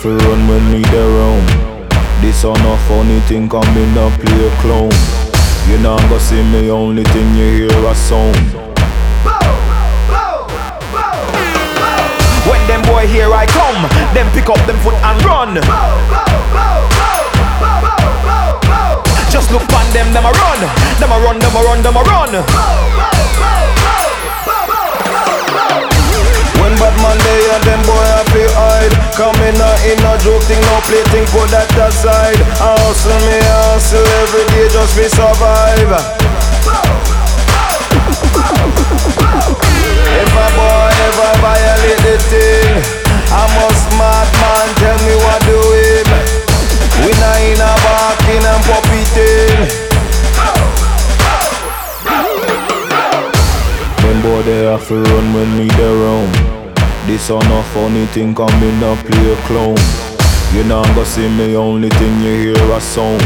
fi run when me there round. This on a funny thing, come me not play a clown. You not go see me, only thing you hear a sound. When them boy here I come, them pick up them foot and run. Just look on them a run. Them a run, them a run, them a run. When bad man they and them boy have to hide. Come in a joke thing, no play thing, put that aside. I hustle me, I hustle every day just to survive. If a boy ever violate the thing, I must smart man tell me what do him. We not in a barking and puppy thing. Them boy they have to run when me there round. This on a funny thing, come me not play a clown. You not go see me, only thing you hear a sound.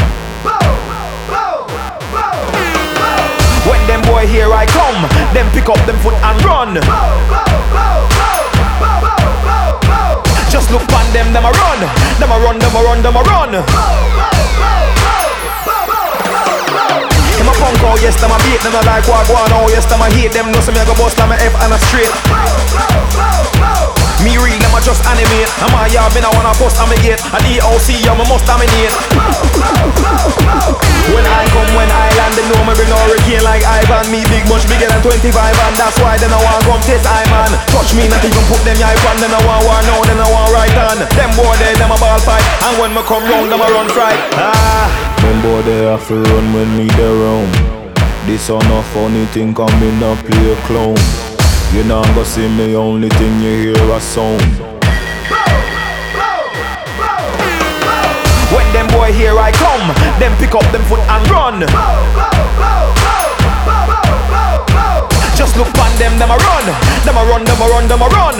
When them boy here I come, them pick up them foot and run. Just look on them a run. Them a run, them a run, them a run. Them a punk out, yes, them a beat. Them a like what go on, oh yes, them a hate. Them know some me a go bust like my F and a straight. Me real, them a just animate. I'm a yard, me I wanna post on me gate. A DOC, yeah, me must dominate. When I come, when I land, they know me bring no hurricane like Ivan. Me big much bigger than 25 and that's why they no want come test I man. Touch me, not even put them eye on. They no want war now, they no want right on. Them boy they, them a ball fight. And when me come round, them a run fright. Them boy they have to run when me there round. This on a funny thing, come me not play a clown. You not go see me, only thing you hear a sound. When them boy here I come, them pick up them foot and run. Just look on them a run. Them a run, them a run, them a run.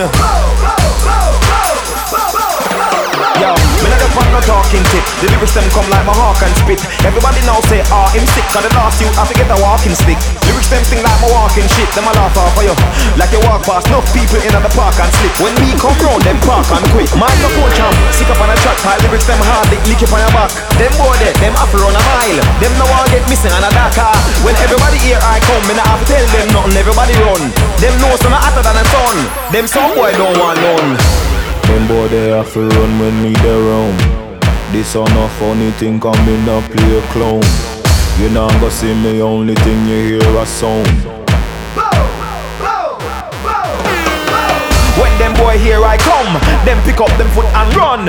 Yo, me not up on no talking tip. The lyrics them come like my hawk and spit. Everybody now say, him sick. Cause the last you have to get a walking stick. Lyrics them sing like my walking shit. Them a laugh off for you. Like you walk past enough people in the park and slip. When me come round, them park and quit. Microphone champ, sick up on a track. My lyrics them hard, they lick up on your back. Them boy there, them have to run a mile. Them no one get missing on a dark car. When everybody here I come, me not have to tell them nothing. Everybody run. Them know some hotter than a sun. Them some boy don't want none. Them boy they have to run when me there round. This on a funny thing, come me not play a clown. You not go see me, only thing you hear a sound. When them boy here I come, them pick up them foot and run.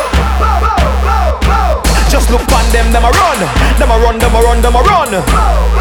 Just look on them a run. Them a run, them a run, them a run.